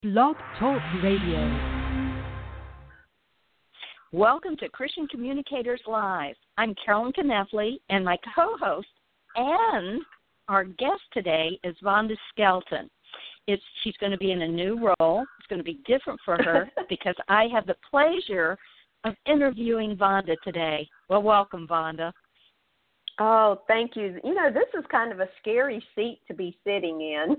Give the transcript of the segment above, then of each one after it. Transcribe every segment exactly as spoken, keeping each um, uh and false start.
Blog Talk Radio. Welcome to Christian Communicators Live. I'm Carolyn Knefley, and my co-host and our guest today is Vonda Skelton. It's, she's going to be in a new role. It's going to be different for her because I have the pleasure of interviewing Vonda today. Well, welcome, Vonda. Oh, thank you. You know, this is kind of a scary seat to be sitting in.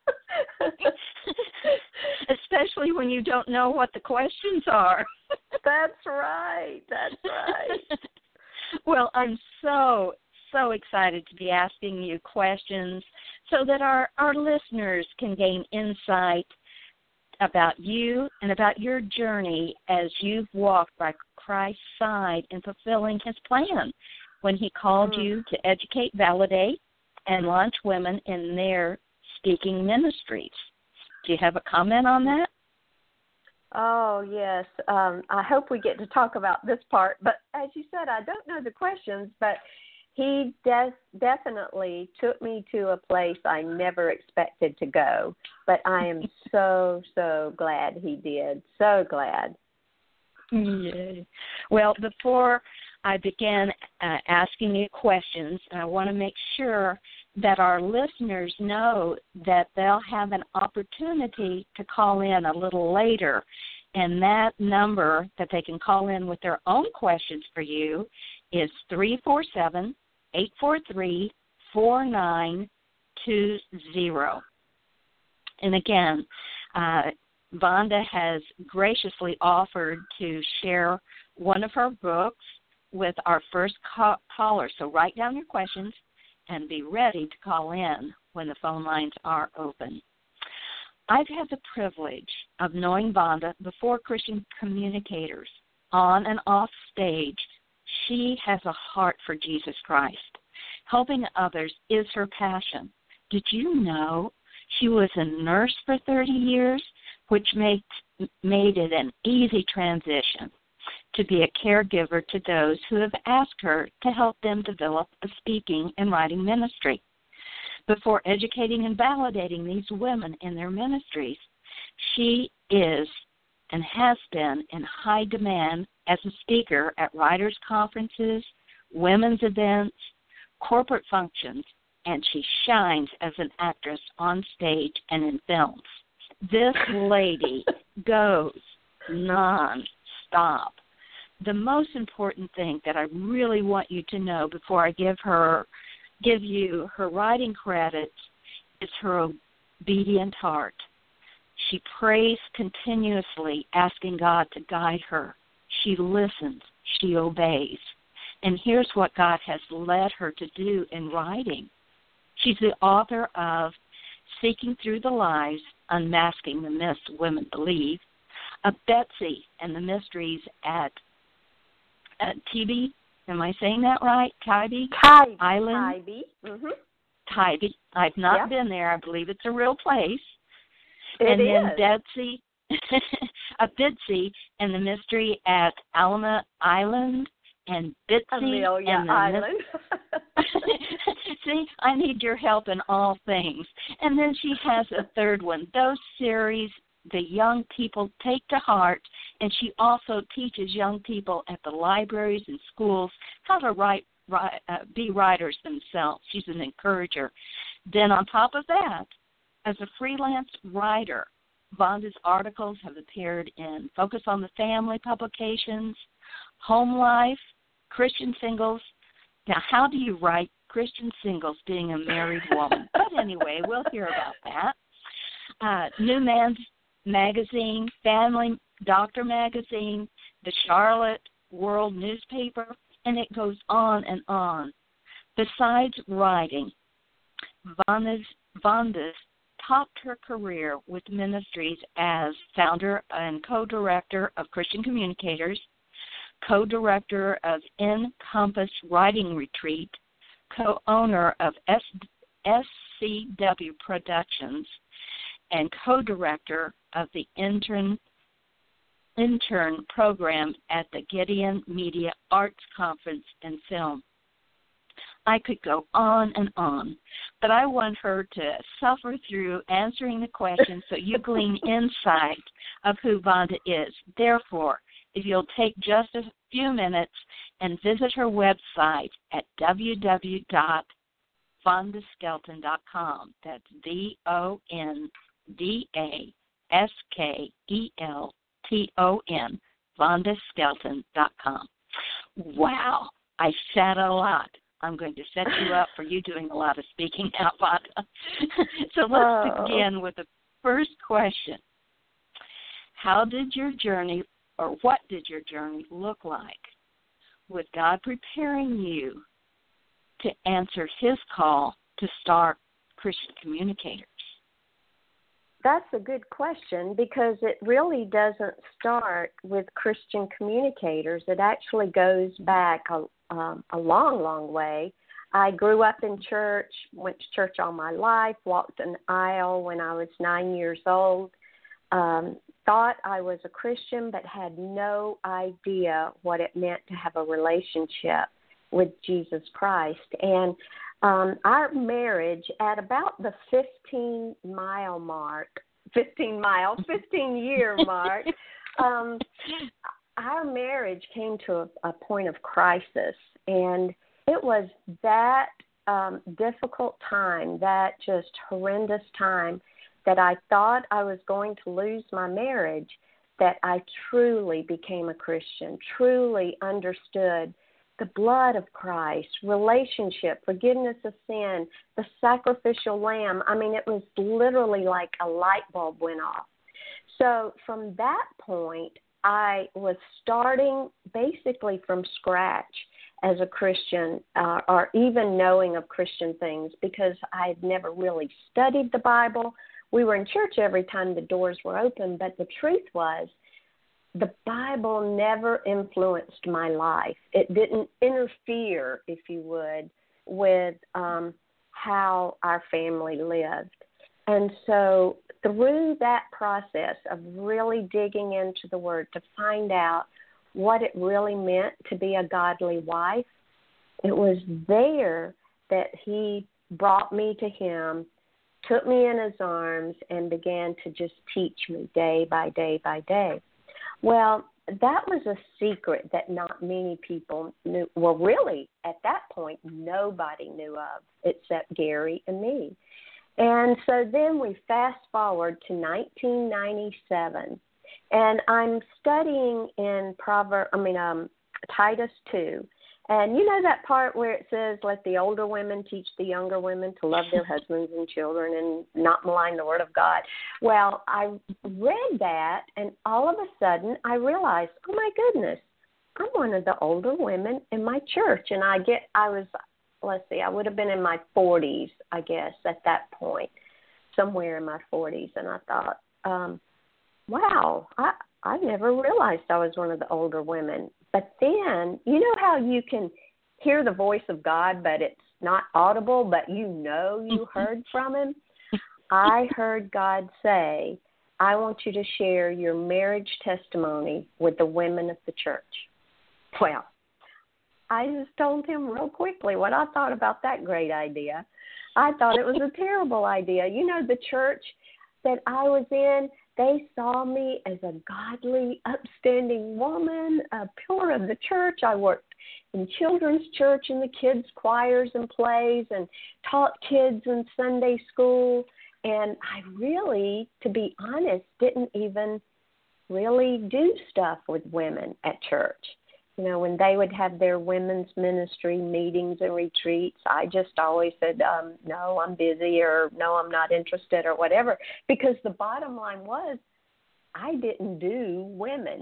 Especially when you don't know what the questions are. That's right. That's right. Well, I'm so, so excited to be asking you questions so that our, our listeners can gain insight about you and about your journey as you've walked by Christ's side in fulfilling his plan when he called mm. you to educate, validate, and launch women in their speaking ministries. Do you have a comment on that? Oh, yes. Um, I hope we get to talk about this part. But as you said, I don't know the questions, but he des- definitely took me to a place I never expected to go. But I am so, so glad he did. So glad. Yay. Well, before I begin uh, asking you questions, I want to make sure that our listeners know that they'll have an opportunity to call in a little later. And that number that they can call in with their own questions for you is three four seven, eight four three, four nine two zero. And again, uh, Vonda has graciously offered to share one of her books with our first ca- caller. So write down your questions and be ready to call in when the phone lines are open. I've had the privilege of knowing Vonda before Christian Communicators. On and off stage, she has a heart for Jesus Christ. Helping others is her passion. Did you know she was a nurse for thirty years, which made, made it an easy transition to be a caregiver to those who have asked her to help them develop a speaking and writing ministry. Before educating and validating these women in their ministries, she is and has been in high demand as a speaker at writers' conferences, women's events, corporate functions, and she shines as an actress on stage and in films. This lady goes non-stop. The most important thing that I really want you to know before I give her, give you her writing credits is her obedient heart. She prays continuously, asking God to guide her. She listens. She obeys. And here's what God has led her to do in writing. She's the author of Seeking Through the Lies, Unmasking the Myths Women Believe, of Betsy and the Mysteries at At Tybee, am I saying that right? Tybee? Tybee. Island? Tybee. Mm-hmm. Tybee. I've not Yep. been there. I believe it's a real place. It and is. then Betsy, a Bitsy and the Mystery at Alma Island, and Bitsy Amelia and the Island. See, I need your help in all things. And then she has a third one. Those series the young people take to heart, and she also teaches young people at the libraries and schools how to write, write, uh, be writers themselves. She's an encourager. Then on top of that, as a freelance writer, Vonda's articles have appeared in Focus on the Family publications, Home Life, Christian Singles. Now, how do you write Christian Singles being a married woman? But anyway, we'll hear about that. Uh, New Man's Magazine, Family Doctor Magazine, the Charlotte World newspaper, and it goes on and on. Besides writing, Vonda's, Vonda's topped her career with ministries as founder and co-director of Christian Communicators, co-director of Encompass Writing Retreat, co-owner of S C W Productions, and co-director of the intern intern program at the Gideon Media Arts Conference and Film. I could go on and on, but I want her to suffer through answering the questions so you glean insight of who Vonda is. Therefore, if you'll take just a few minutes and visit her website at w w w dot vonda skelton dot com. That's V O N D A S K E L T O N, vonda skelton dot com. Wow, I said a lot. I'm going to set you up for you doing a lot of speaking now, Vonda. So let's oh. begin with the first question. How did your journey, or what did your journey look like with God preparing you to answer his call to start Christian Communicators? That's a good question, because it really doesn't start with Christian Communicators. It actually goes back a, um, a long, long way. I grew up in church, went to church all my life, walked an aisle when I was nine years old, um, thought I was a Christian but had no idea what it meant to have a relationship with Jesus Christ. And um, our marriage, at about the fifteen-mile mark, fifteen-mile, fifteen-year mark, um, our marriage came to a, a point of crisis. And it was that um, difficult time, that just horrendous time, that I thought I was going to lose my marriage, that I truly became a Christian, truly understood the blood of Christ, relationship, forgiveness of sin, the sacrificial lamb. I mean, it was literally like a light bulb went off. So from that point, I was starting basically from scratch as a Christian, uh, or even knowing of Christian things, because I had never really studied the Bible. We were in church every time the doors were open, but the truth was, the Bible never influenced my life. It didn't interfere, if you would, with um, how our family lived. And so through that process of really digging into the Word to find out what it really meant to be a godly wife, it was there that he brought me to him, took me in his arms, and began to just teach me day by day by day. Well, that was a secret that not many people knew. Well, really, at that point, nobody knew of except Gary and me. And so then we fast forward to nineteen ninety-seven, and I'm studying in Proverbs, I mean, um, Titus two. And you know that part where it says, let the older women teach the younger women to love their husbands and children and not malign the word of God? Well, I read that, and all of a sudden I realized, oh, my goodness, I'm one of the older women in my church. And I get, I was, let's see, I would have been in my forties, I guess, at that point, somewhere in my forties. And I thought, um, wow, I, I never realized I was one of the older women. But then, you know how you can hear the voice of God, but it's not audible, but you know you heard from him? I heard God say, I want you to share your marriage testimony with the women of the church. Well, I just told him real quickly what I thought about that great idea. I thought it was a terrible idea. You know, the church that I was in, they saw me as a godly, upstanding woman, a pillar of the church. I worked in children's church in the kids' choirs and plays and taught kids in Sunday school. And I really, to be honest, didn't even really do stuff with women at church. You know, when they would have their women's ministry meetings and retreats, I just always said, um, no, I'm busy, or no, I'm not interested, or whatever, because the bottom line was I didn't do women.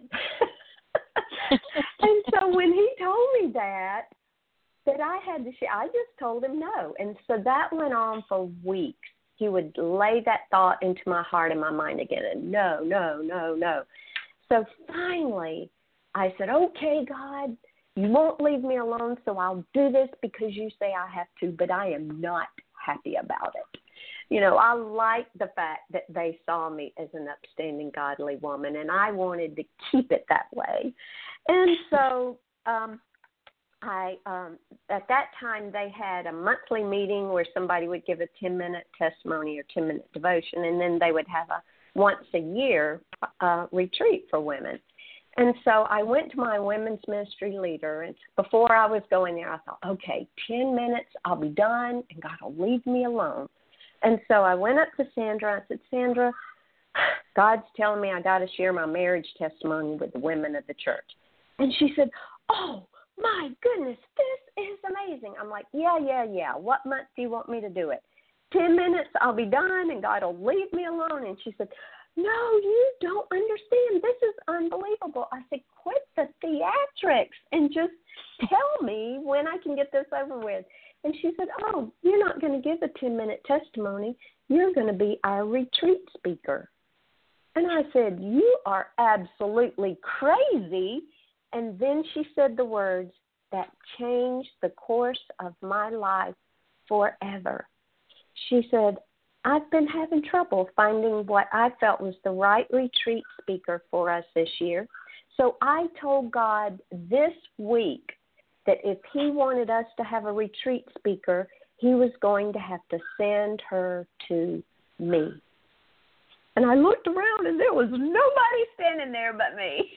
And so when he told me that, that I had to share, I just told him no. And so that went on for weeks. He would lay that thought into my heart and my mind again, and no, no, no, no. So finally, I said, okay, God, you won't leave me alone, so I'll do this because you say I have to, but I am not happy about it. You know, I liked the fact that they saw me as an upstanding, godly woman, and I wanted to keep it that way. And so um, I um, at that time they had a monthly meeting where somebody would give a ten-minute testimony or ten-minute devotion, and then they would have a once-a-year uh, retreat for women. And so I went to my women's ministry leader, and before I was going there, I thought, okay, ten minutes, I'll be done, and God will leave me alone. And so I went up to Sandra. I said, Sandra, God's telling me I got to share my marriage testimony with the women of the church. And she said, oh, my goodness, this is amazing. I'm like, yeah, yeah, yeah. What month do you want me to do it? Ten minutes, I'll be done, and God will leave me alone. And she said, no, you don't understand. This is unbelievable. I said, quit the theatrics and just tell me when I can get this over with. And she said, oh, you're not going to give a ten-minute testimony. You're going to be our retreat speaker. And I said, you are absolutely crazy. And then she said the words that changed the course of my life forever. She said, I've been having trouble finding what I felt was the right retreat speaker for us this year. So I told God this week that if he wanted us to have a retreat speaker, he was going to have to send her to me. And I looked around, and there was nobody standing there but me.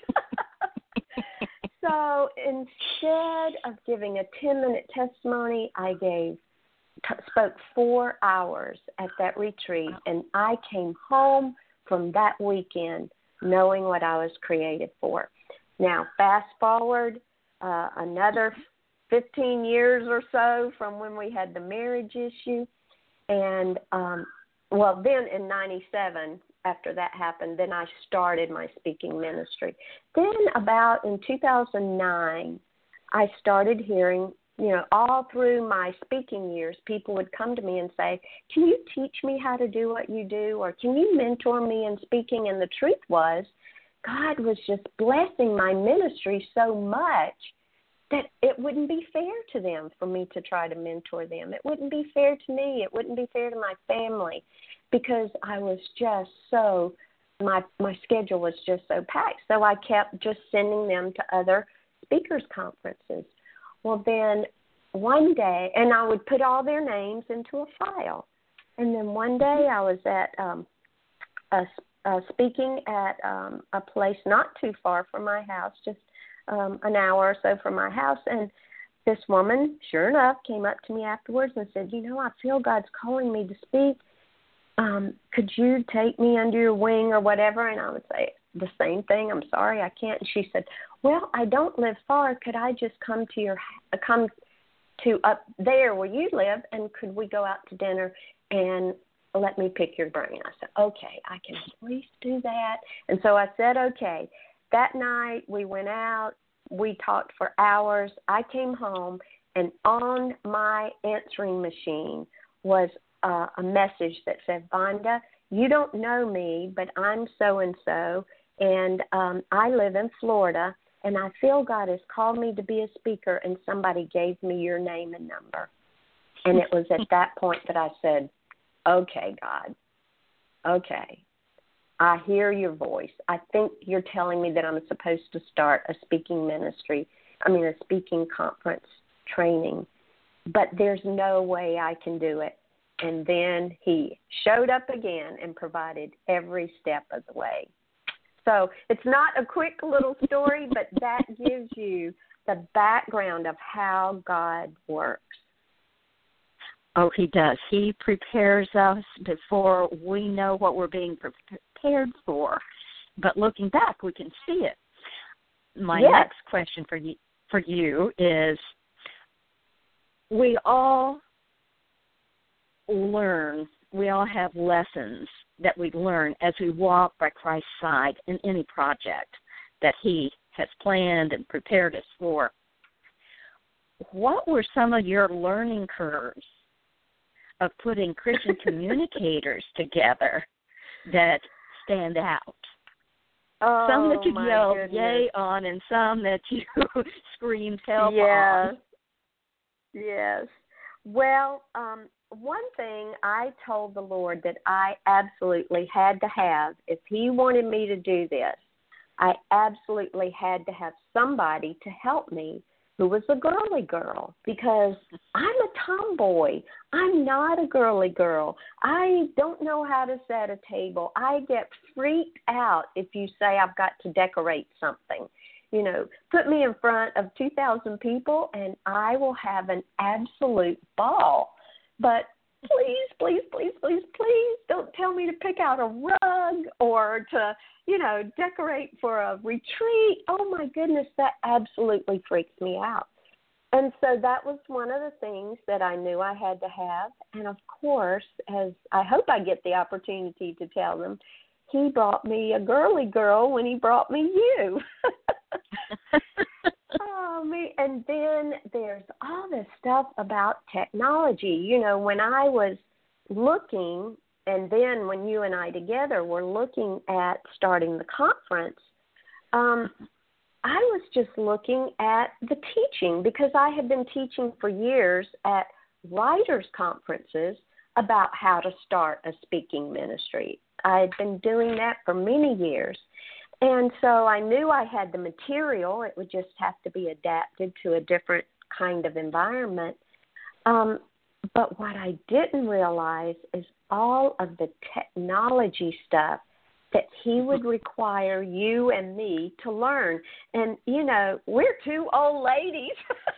So instead of giving a ten-minute testimony, I gave T- spoke four hours at that retreat, and I came home from that weekend knowing what I was created for. Now, fast forward uh, another fifteen years or so from when we had the marriage issue, and, um, well, then in ninety-seven, after that happened, then I started my speaking ministry. Then about in two thousand nine, I started hearing, you know, all through my speaking years, people would come to me and say, can you teach me how to do what you do, or can you mentor me in speaking? And the truth was, God was just blessing my ministry so much that it wouldn't be fair to them for me to try to mentor them. It wouldn't be fair to me. It wouldn't be fair to my family, because I was just so, my my schedule was just so packed. So I kept just sending them to other speakers' conferences. Well, then one day, and I would put all their names into a file. And then one day I was at um, a, a speaking at um, a place not too far from my house, just um, an hour or so from my house. And this woman, sure enough, came up to me afterwards and said, you know, I feel God's calling me to speak. Um, could you take me under your wing or whatever? And I would say the same thing. I'm sorry, I can't. And she said, well, I don't live far. Could I just come to your come to up there where you live, and could we go out to dinner and let me pick your brain? I said, okay, I can at least do that. And so I said, okay. That night we went out. We talked for hours. I came home, and on my answering machine was uh, a message that said, Vonda, you don't know me, but I'm so-and-so, and um, I live in Florida, and I feel God has called me to be a speaker, and somebody gave me your name and number. And it was at that point that I said, okay, God, okay, I hear your voice. I think you're telling me that I'm supposed to start a speaking ministry, I mean a speaking conference training, but there's no way I can do it. And then he showed up again and provided every step of the way. So it's not a quick little story, but that gives you the background of how God works. Oh, he does. He prepares us before we know what we're being prepared for. But looking back, we can see it. My yes. next question for you, for you is, we all learn, we all have lessons that we learn as we walk by Christ's side in any project that he has planned and prepared us for. What were some of your learning curves of putting Christian communicators together that stand out? Oh, some that you yelled goodness. yay on, and some that you screamed help yes. on. Yes. Well, um, one thing I told the Lord that I absolutely had to have, if he wanted me to do this, I absolutely had to have somebody to help me who was a girly girl, because I'm a tomboy. I'm not a girly girl. I don't know how to set a table. I get freaked out if you say I've got to decorate something. You know, put me in front of two thousand people and I will have an absolute ball. But please, please, please, please, please don't tell me to pick out a rug or to, you know, decorate for a retreat. Oh, my goodness, that absolutely freaks me out. And so that was one of the things that I knew I had to have. And, of course, as I hope I get the opportunity to tell them, he brought me a girly girl when he brought me you. Oh, me. And then there's all this stuff about technology. You know, when I was looking, and then when you and I together were looking at starting the conference, um, I was just looking at the teaching, because I had been teaching for years at writers' conferences about how to start a speaking ministry. I had been doing that for many years. And so I knew I had the material. It would just have to be adapted to a different kind of environment. Um, but what I didn't realize is all of the technology stuff that he would require you and me to learn. And, you know, we're two old ladies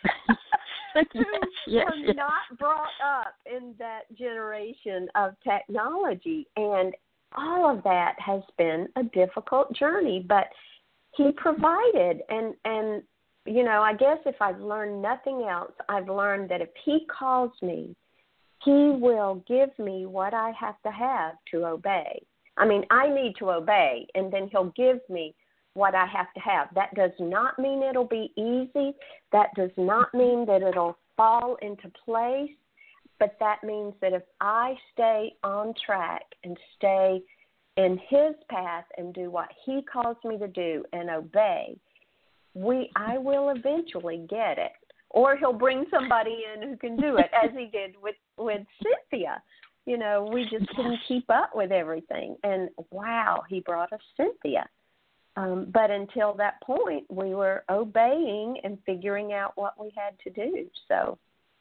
who yes, were yes. not brought up in that generation of technology. And all of that has been a difficult journey, but he provided. And, and, you know, I guess if I've learned nothing else, I've learned that if he calls me, he will give me what I have to have to obey. I mean, I need to obey, and then he'll give me what I have to have. That does not mean it'll be easy. That does not mean that it'll fall into place. But that means that if I stay on track and stay in his path and do what he calls me to do and obey, we I will eventually get it. Or he'll bring somebody in who can do it, as he did with, with Cynthia. You know, we just couldn't keep up with everything. And, wow, he brought us Cynthia. Um, but until that point, we were obeying and figuring out what we had to do. So,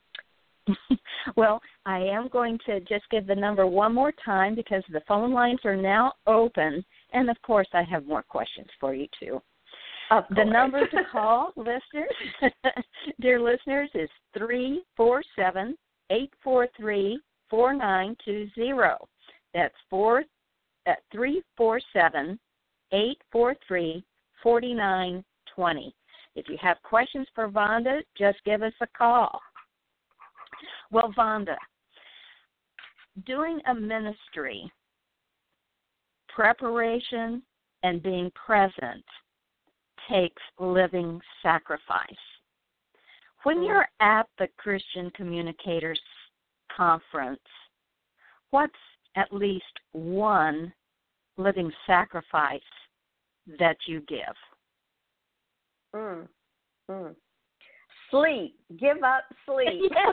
well, I am going to just give the number one more time, because the phone lines are now open. And, of course, I have more questions for you, too. Of the course. number to call, listeners, dear listeners, is three four seven, eight four three, four nine two zero. That's four, uh, three four seven, eight four three, four nine two zero. If you have questions for Vonda, just give us a call. Well, Vonda, doing a ministry, preparation and being present takes living sacrifice. When Mm. you're at the Christian Communicators Conference, what's at least one living sacrifice that you give? Mm. Mm. Sleep. Give up sleep. Yes.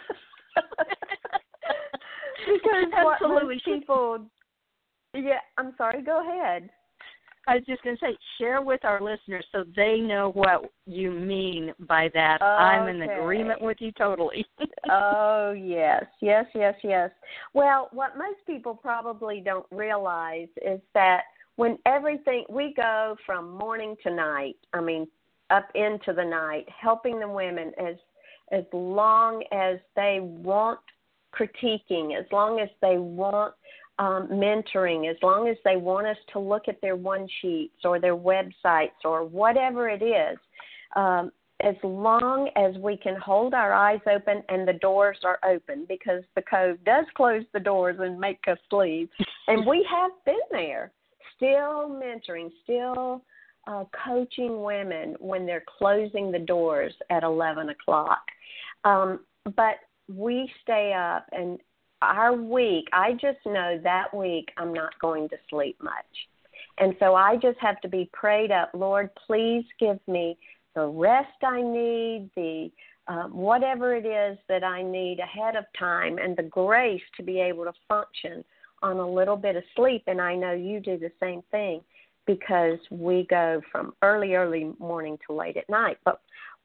Because what Absolutely. most people, yeah, I'm sorry, go ahead. I was just going to say, share with our listeners so they know what you mean by that. Okay. I'm in agreement with you totally. Oh, yes, yes, yes, yes. Well, what most people probably don't realize is that when everything, we go from morning to night, I mean, up into the night, helping the women as as long as they want critiquing, as long as they want um, mentoring, as long as they want us to look at their one sheets or their websites or whatever it is, um, as long as we can hold our eyes open and the doors are open, because the code does close the doors and make us leave. And we have been there, still mentoring, still uh, coaching women when they're closing the doors at eleven o'clock. Um, but we stay up, and our week, I just know that week I'm not going to sleep much. And so I just have to be prayed up. Lord, please give me the rest I need, the um, whatever it is that I need ahead of time, and the grace to be able to function on a little bit of sleep. And I know you do the same thing, because we go from early, early morning to late at night. But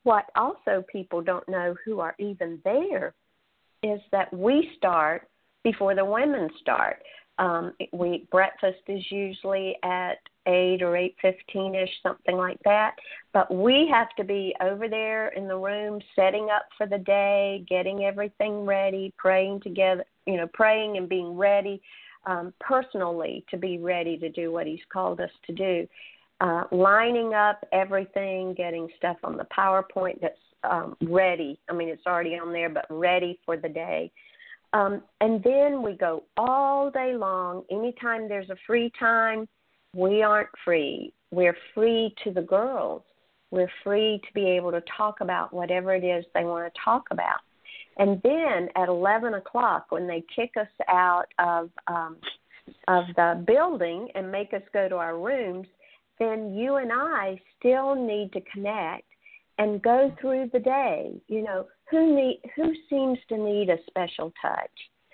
what also people don't know who are even there is that we start before the women start. Um, we breakfast is usually at eight or eight fifteen ish, something like that. But we have to be over there in the room, setting up for the day, getting everything ready, praying together, you know, praying and being ready um, personally to be ready to do what He's called us to do. Uh, lining up everything, getting stuff on the PowerPoint that's um, ready. I mean, it's already on there, but ready for the day. Um, and then we go all day long. Anytime there's a free time, we aren't free. We're free to the girls. We're free to be able to talk about whatever it is they want to talk about. And then at eleven o'clock, when they kick us out of um, of the building and make us go to our rooms, then you and I still need to connect and go through the day. You know, who need who seems to need a special touch?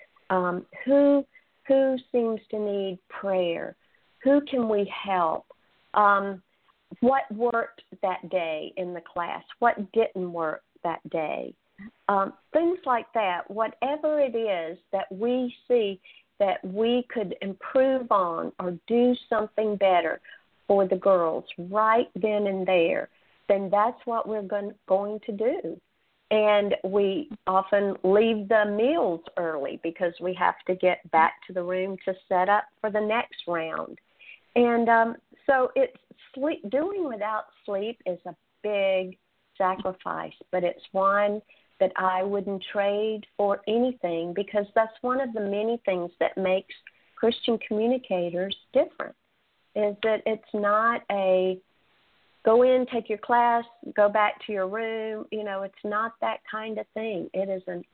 Um, who who seems to need prayer? Who can we help? Um, what worked that day in the class? What didn't work that day? Um, things like that. Whatever it is that we see that we could improve on or do something better for the girls right then and there, then that's what we're going, going to do. And we often leave the meals early because we have to get back to the room to set up for the next round. And um, so it's sleep, doing without sleep is a big sacrifice, but it's one that I wouldn't trade for anything, because that's one of the many things that makes Christian communicators different, is that it's not a go in, take your class, go back to your room. You know, it's not that kind of thing. It is an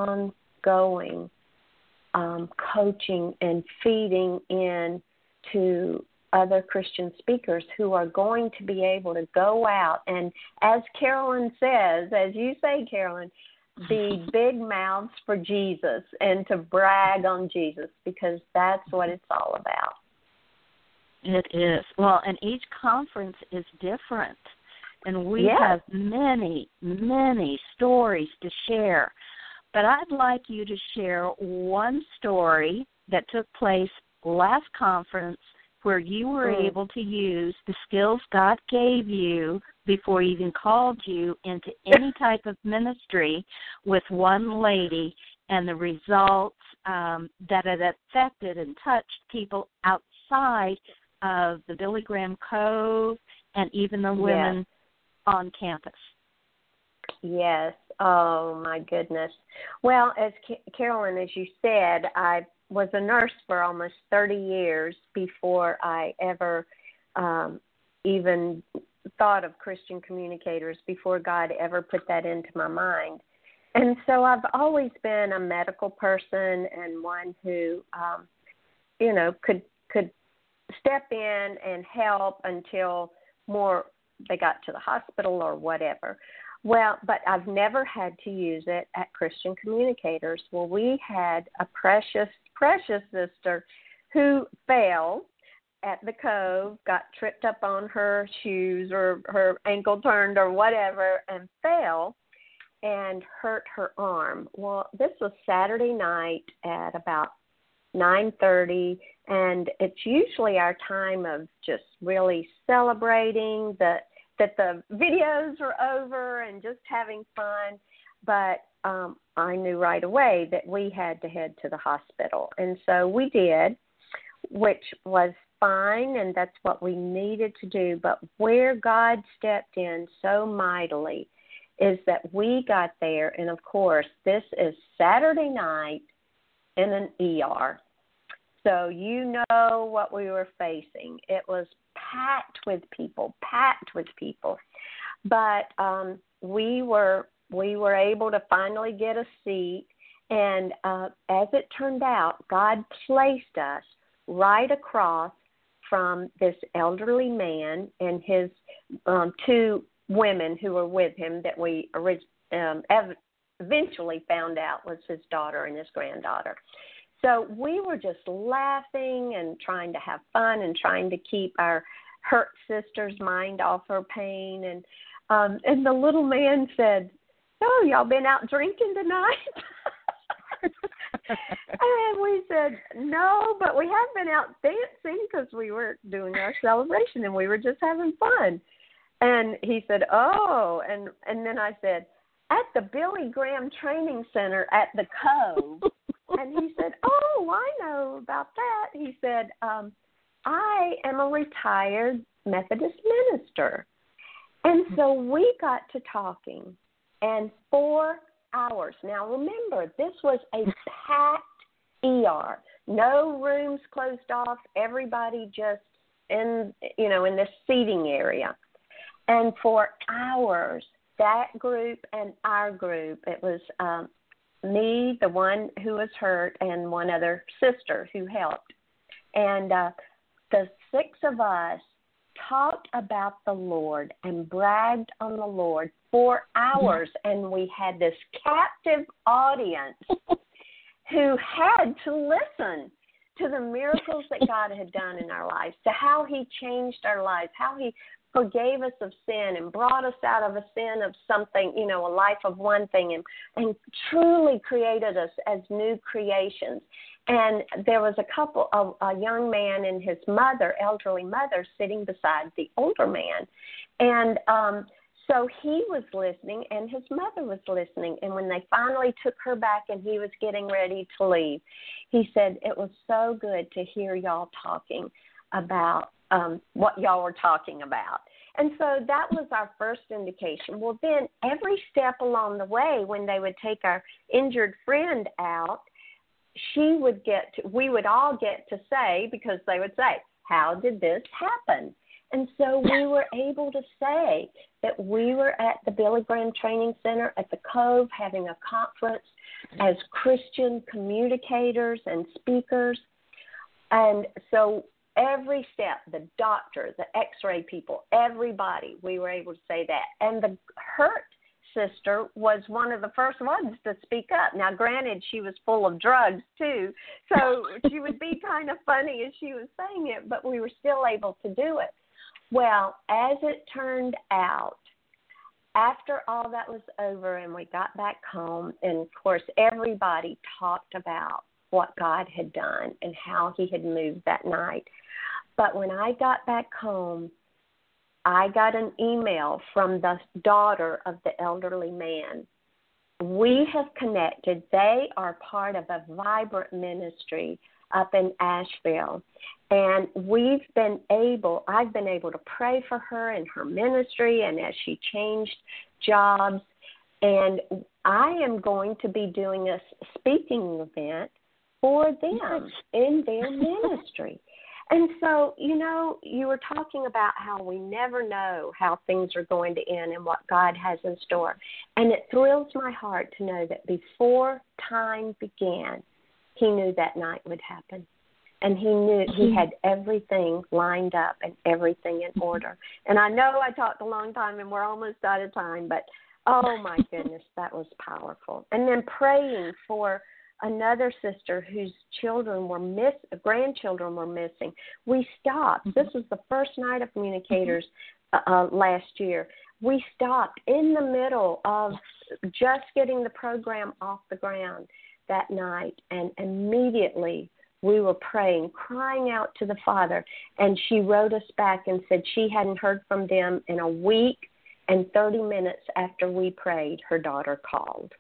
ongoing um, coaching and feeding in to other Christian speakers who are going to be able to go out and, as Carolyn says, as you say, Carolyn, be big mouths for Jesus and to brag on Jesus, because that's what it's all about. It is. Well, and each conference is different, and we yes. have many, many stories to share. But I'd like you to share one story that took place last conference where you were mm. able to use the skills God gave you before He even called you into any type of ministry with one lady, and the results um, that it affected and touched people outside of the Billy Graham Cove and even the women yes. on campus. Yes. Oh, my goodness. Well, as K- Carolyn, as you said, I was a nurse for almost thirty years before I ever um, even thought of Christian communicators, before God ever put that into my mind. And so I've always been a medical person and one who, um, you know, could could step in and help until more they got to the hospital or whatever. Well, but I've never had to use it at Christian Communicators. Well, we had a precious, precious sister who fell at the Cove, got tripped up on her shoes or her ankle turned or whatever, and fell and hurt her arm. Well, this was Saturday night at about nine thirty, and it's usually our time of just really celebrating the that the videos were over and just having fun. But um, I knew right away that we had to head to the hospital. And so we did, which was fine, and that's what we needed to do. But where God stepped in so mightily is that we got there, and of course, this is Saturday night in an E R. So you know what we were facing. It was packed with people, packed with people. But um, we were we were able to finally get a seat. And uh, as it turned out, God placed us right across from this elderly man and his um, two women who were with him that we um, eventually found out was his daughter and his granddaughter. So we were just laughing and trying to have fun and trying to keep our hurt sister's mind off her pain. And Um, and the little man said, "Oh, y'all been out drinking tonight?" And we said, "No, but we have been out dancing because we were doing our celebration and we were just having fun." And he said, "Oh," and and then I said, "At the Billy Graham Training Center at the Cove." And he said, "Oh, I know about that." He said, um, "I am a retired Methodist minister." And so we got to talking, and four hours. Now, remember, this was a packed E R. No rooms closed off. Everybody just in, you know, in this seating area. And for hours, that group and our group, it was um, me, the one who was hurt, and one other sister who helped. And uh, the six of us talked about the Lord and bragged on the Lord for hours, and we had this captive audience who had to listen to the miracles that God had done in our lives, to how he changed our lives, how he forgave us of sin and brought us out of a sin of something, you know, a life of one thing, and, and truly created us as new creations. And there was a couple, a, a young man and his mother, elderly mother, sitting beside the older man. And um, so he was listening and his mother was listening. And when they finally took her back and he was getting ready to leave, he said, "It was so good to hear y'all talking about um, what y'all were talking about." And so that was our first indication. Well, then every step along the way, when they would take our injured friend out, she would get to, we would all get to say, because they would say, "How did this happen?" And so we were able to say that we were at the Billy Graham Training Center at the Cove having a conference as Christian communicators and speakers. And so every step, the doctor, the x-ray people, everybody, we were able to say that. And the hurt sister was one of the first ones to speak up. Now, granted, she was full of drugs, too, so she would be kind of funny as she was saying it, but we were still able to do it. Well, as it turned out, after all that was over and we got back home, and, of course, everybody talked about what God had done and how he had moved that night. But when I got back home, I got an email from the daughter of the elderly man. We have connected. They are part of a vibrant ministry up in Asheville. And we've been able, I've been able to pray for her and her ministry and as she changed jobs. And I am going to be doing a speaking event for them in their ministry. And so, you know, you were talking about how we never know how things are going to end and what God has in store. And it thrills my heart to know that before time began, he knew that night would happen. And he knew he had everything lined up and everything in order. And I know I talked a long time and we're almost out of time, but oh, my goodness, that was powerful. And then praying for another sister whose children were miss, grandchildren were missing. We stopped. This was the first night of communicators uh, last year. We stopped in the middle of just getting the program off the ground that night, and immediately we were praying, crying out to the Father, and she wrote us back and said she hadn't heard from them in a week, and thirty minutes after we prayed, her daughter called.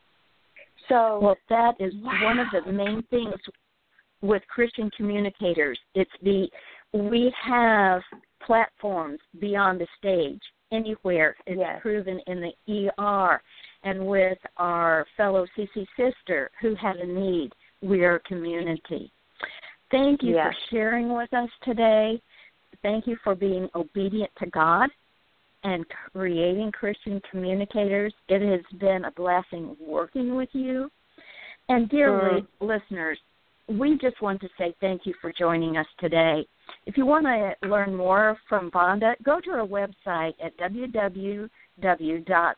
So, well, that is wow. one of the main things with Christian communicators. It's the we have platforms beyond the stage, anywhere. It's yes. proven in the E R. And with our fellow C C sister who had a need, we are a community. Thank you yes. for sharing with us today. Thank you for being obedient to God and creating Christian communicators. It has been a blessing working with you. And dear mm. listeners, we just want to say thank you for joining us today. If you want to learn more from Vonda, go to our website at w w w dot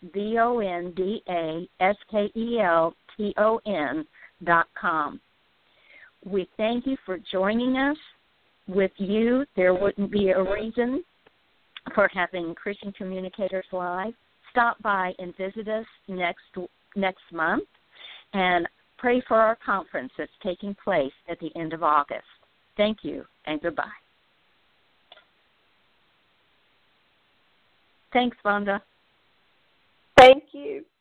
vondaskelston dot com. We thank you for joining us. With you, there wouldn't be a reason for having Christian Communicators Live. Stop by and visit us next next month, and pray for our conference that's taking place at the end of August. Thank you, and goodbye. Thanks, Vonda. Thank you.